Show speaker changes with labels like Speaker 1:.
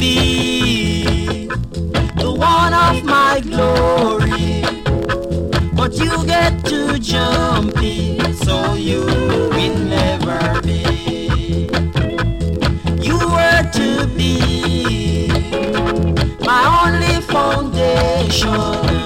Speaker 1: be the one of my glory, but you get too jumpy, so you will never be. You were to be my only foundation.